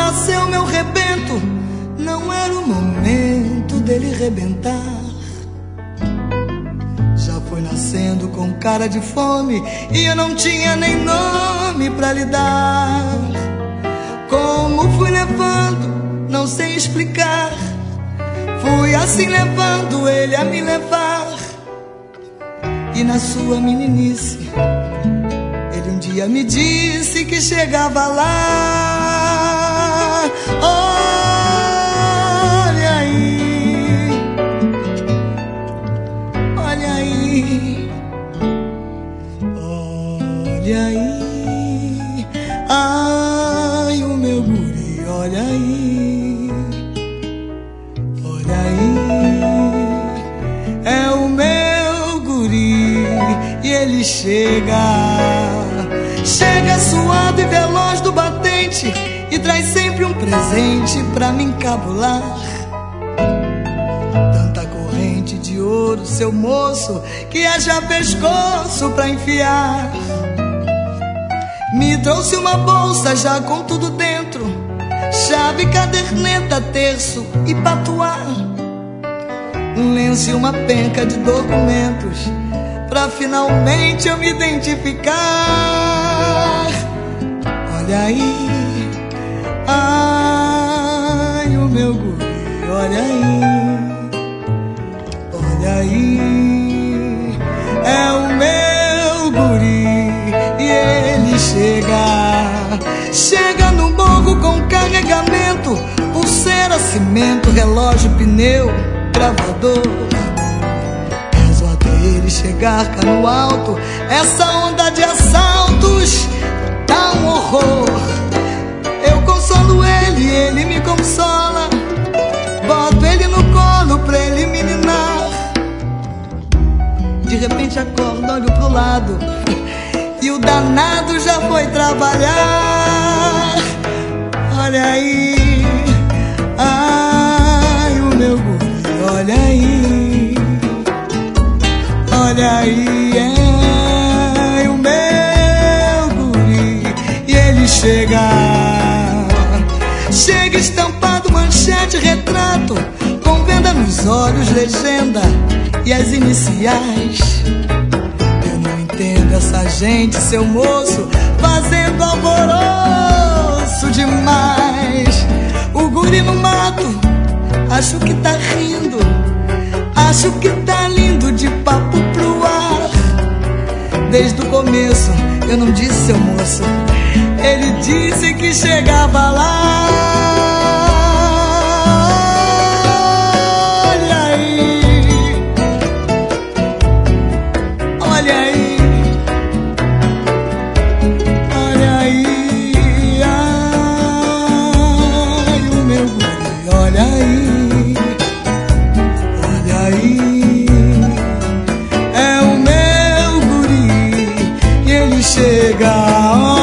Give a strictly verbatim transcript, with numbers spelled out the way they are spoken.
nasceu meu rebento, não era o momento dele rebentar. Já foi nascendo com cara de fome e eu não tinha nem nome pra lhe dar. Como fui levando, não sei explicar. Fui assim levando ele a me levar. E na sua meninice, ele um dia me disse que chegava lá. Olha aí, olha aí, olha aí, ai o meu guri, olha aí, olha aí, é o meu guri e ele chega. Chega suado e veloz do batente e traz sempre um presente pra me encabular. Tanta corrente de ouro, seu moço, que haja pescoço pra enfiar. Me trouxe uma bolsa já com tudo dentro, chave, caderneta, terço e patuá. Um lenço e uma penca de documentos pra finalmente eu me identificar. Olha aí, ai o meu guri, olha aí, olha aí, é o meu guri e ele chega. Chega no morro com carregamento, pulseira, cimento, relógio, pneu, gravador. Ele chegar cá no alto, essa onda de assaltos dá um horror. Eu consolo ele, ele me consola, boto ele no colo pra ele me ninar. De repente acordo, olho pro lado e o danado já foi trabalhar. Olha aí, ai o meu guri, olha aí, olha aí, é o meu guri e ele chega. Chega estampado, manchete, retrato, com venda nos olhos, legenda e as iniciais. Eu não entendo essa gente, seu moço, fazendo alvoroço demais. O guri no mato, acho que tá rindo, acho que tá lindo, de papo pro ar. Desde o começo eu não disse, seu moço, ele disse que chegava lá. Olha aí, olha aí, olha aí, ai o meu guri, olha aí, olha aí, é o meu guri e ele chega.